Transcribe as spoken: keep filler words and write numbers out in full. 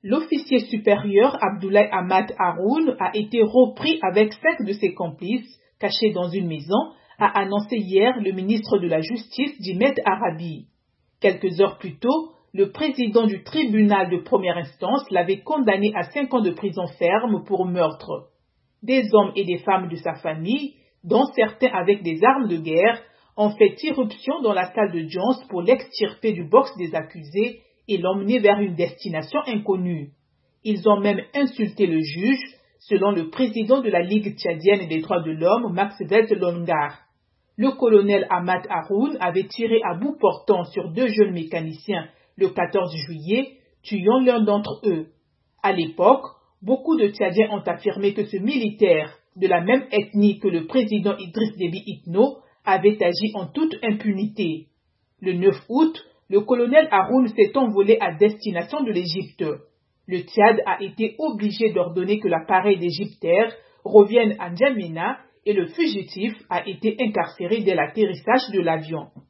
L'officier supérieur Abdoulaye Ahmad Haroun a été repris avec cinq de ses complices, cachés dans une maison, a annoncé hier le ministre de la Justice Djimet Arabi. Quelques heures plus tôt, le président du tribunal de première instance l'avait condamné à cinq ans de prison ferme pour meurtre. Des hommes et des femmes de sa famille, dont certains avec des armes de guerre, ont fait irruption dans la salle d'audience pour l'extirper du box des accusés et l'emmener vers une destination inconnue. Ils ont même insulté le juge, selon le président de la Ligue tchadienne des droits de l'homme, Max Veltlongar. Le colonel Ahmad Haroun avait tiré à bout portant sur deux jeunes mécaniciens le quatorze juillet, tuant l'un d'entre eux. À l'époque, beaucoup de Tchadiens ont affirmé que ce militaire, de la même ethnie que le président Idriss Déby Itno, avait agi en toute impunité. Le neuf août, le colonel Haroun s'est envolé à destination de l'Égypte. Le Tchad a été obligé d'ordonner que l'appareil d'Égyptaire revienne à N'Djamena et le fugitif a été incarcéré dès l'atterrissage de l'avion.